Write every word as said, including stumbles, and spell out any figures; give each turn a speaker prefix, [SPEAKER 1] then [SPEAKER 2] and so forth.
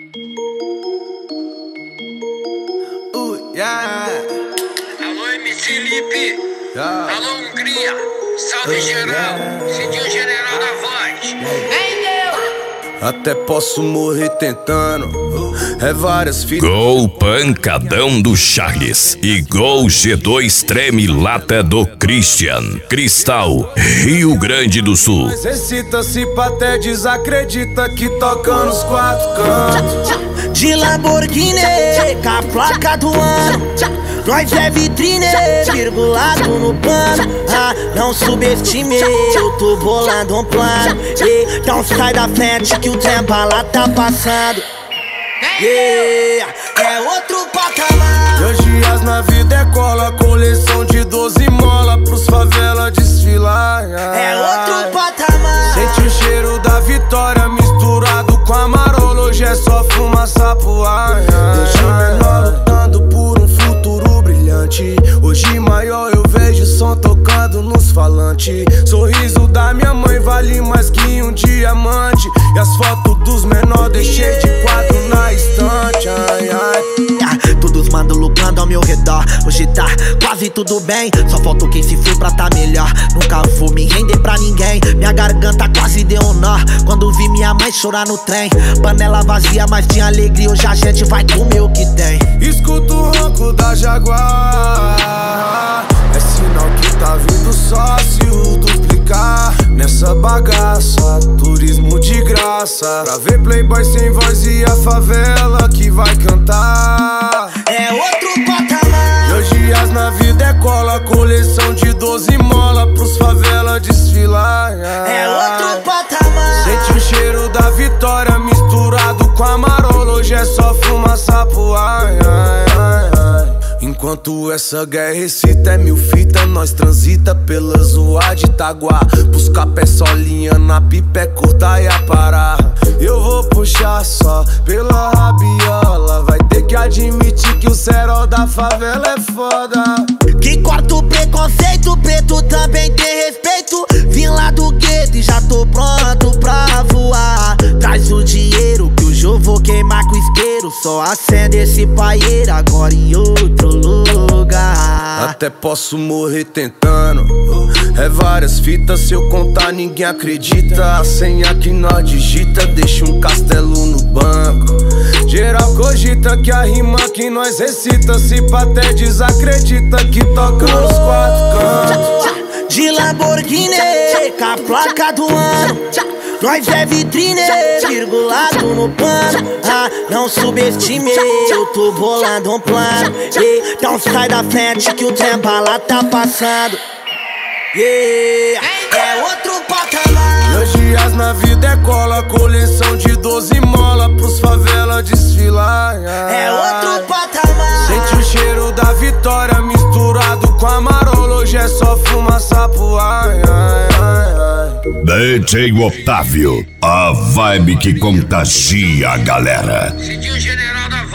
[SPEAKER 1] Uh, yeah.
[SPEAKER 2] Alô, M C Lipe.
[SPEAKER 1] Yeah.
[SPEAKER 2] Alô, Hungria. Salve
[SPEAKER 1] Uh,
[SPEAKER 2] geral.
[SPEAKER 1] yeah.
[SPEAKER 2] Sentiu general na voz. Vem, Deus.
[SPEAKER 1] Até posso morrer tentando. É várias fitas.
[SPEAKER 3] Gol pancadão do Charles e gol G dois treme lata do Christian. Cristal, Rio Grande do Sul.
[SPEAKER 1] Excita-se pra até desacredita que toca nos quatro cantos.
[SPEAKER 4] De Lamborghini, com a placa do ano. Nós é vitrine, virgulado no pano. Ah, não subestime, eu tô bolando um plano. Então sai da frente que o tempo lá tá passando. Yeah, é outro patamar.
[SPEAKER 1] Dois dias na vida é cola, coleção de doze mola pros favela desfilar.
[SPEAKER 4] É outro patamar.
[SPEAKER 1] Sente o cheiro da vitória misturado com a marola. Hoje é só fumaça pro ar. Deixa o menor lutando por um futuro brilhante. Hoje maior eu vejo som tocando nos falantes. Sorriso da minha mãe vale mais que um diamante. E as fotos dos menores deixei de quadro na estante. Ai, ai.
[SPEAKER 4] Todos mandam lucrando ao meu redor. Hoje tá quase tudo bem, só falta quem se foi pra tá melhor. Nunca vou me render pra ninguém. Minha garganta quase deu um nó quando vi minha mãe chorar no trem. Panela vazia, mas tinha alegria. Hoje a gente vai comer o que tem.
[SPEAKER 1] Escuto o ronco da Jaguar. É sinal que tá vindo sócio duplicar nessa bagaça. Turismo de graça pra ver playboy sem voz e a favela que vai cantar.
[SPEAKER 4] É outro patamar.
[SPEAKER 1] Dois dias na vida é cola, coleção de doze mola pros favela desfilar.
[SPEAKER 4] É outro patamar.
[SPEAKER 1] Sente o cheiro da vitória misturado com a marola. Hoje é só fumaça pro ar. Ai, ai, ai. Enquanto essa guerra excita é mil fita, nós transita pela zoa de Itaguá. Buscar pé solinha na pipa é curta e a parar. Eu vou puxar só pela rabiola. Vai ter que admitir que o cerol da favela é foda.
[SPEAKER 4] Que corta o preconceito, preto também tem respeito. Vim lá do gueto e já tô pronto pra voar. Traz o dinheiro que hoje eu vou queimar com isqueiro. Só acende esse paieiro agora em outro lugar.
[SPEAKER 1] Até posso morrer tentando. É várias fitas, se eu contar ninguém acredita. A senha que nós digita deixa um castelo no banco. Geral cogita que a rima que nós recita se pra até desacredita que toca nos quatro cantos.
[SPEAKER 4] De Lamborghini, com a placa do ano. Nós é vitrine, virgulado no pano. Ah, não subestime, eu tô bolando um plano. Então sai da frente que o tempo lá tá passando. Yeah, é outro patamar.
[SPEAKER 1] Dois dias na vida é cola, coleção de doze mola pros favela desfilar.
[SPEAKER 4] É outro patamar.
[SPEAKER 1] Sente o cheiro da vitória misturado com a marola. Hoje é só fumaça pro ar. Ai, ai, ai.
[SPEAKER 3] D J Otávio, a vibe que contagia a galera.
[SPEAKER 2] Sentiu general na voz.